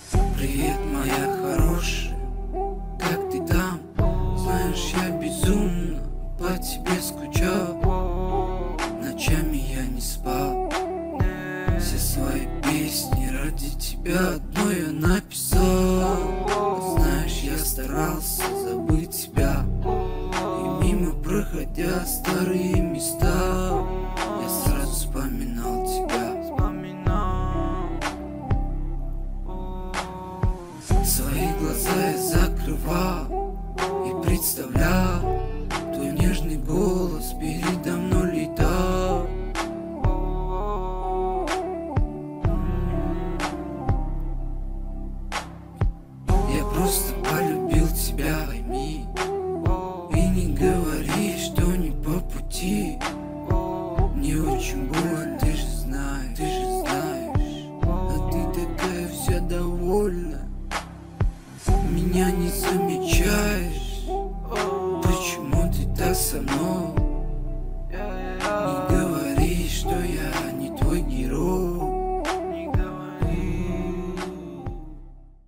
Привет, моя хорошая, как ты там? Знаешь, я безумно по тебе скучал. Ночами я не спал, все свои песни ради тебя одной я написал. Знаешь, я старался забыть тебя, и мимо проходя старые места, я сразу вспоминал тебя. Свои глаза я закрывал и представлял твой нежный голос передо мной летал. Я просто полюбил тебя, пойми, и не говори, что не по пути. Мне очень больно, ты же знаешь, а ты такая вся довольна. Меня не замечаешь, почему ты так со мной?